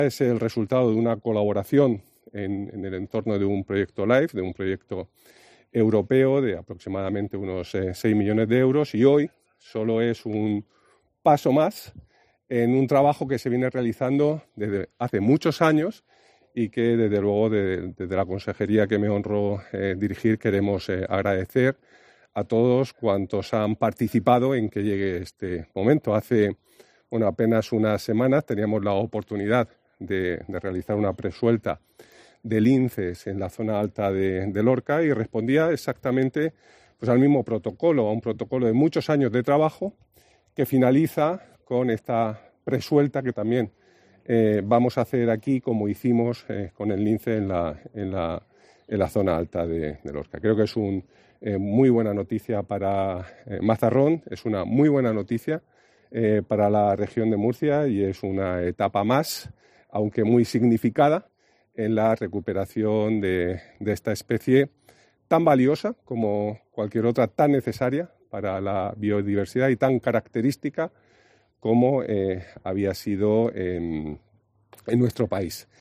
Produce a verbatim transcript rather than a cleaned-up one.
Es el resultado de una colaboración en, en el entorno de un proyecto LIFE, de un proyecto europeo de aproximadamente unos eh, seis millones de euros, y hoy solo es un paso más en un trabajo que se viene realizando desde hace muchos años y que desde luego de, desde la consejería que me honro eh, dirigir queremos eh, agradecer a todos cuantos han participado en que llegue este momento. Hace bueno, apenas unas semanas teníamos la oportunidad de, de realizar una presuelta de linces en la zona alta de, de Lorca y respondía exactamente pues, al mismo protocolo, a un protocolo de muchos años de trabajo que finaliza con esta presuelta que también eh, vamos a hacer aquí como hicimos eh, con el lince en la, en la, en la zona alta de, de Lorca. Creo que es una eh, muy buena noticia para eh, Mazarrón, es una muy buena noticia eh, para la región de Murcia y es una etapa más, aunque muy significada, en la recuperación de, de esta especie tan valiosa como cualquier otra, tan necesaria para la biodiversidad y tan característica como eh, había sido en, en nuestro país.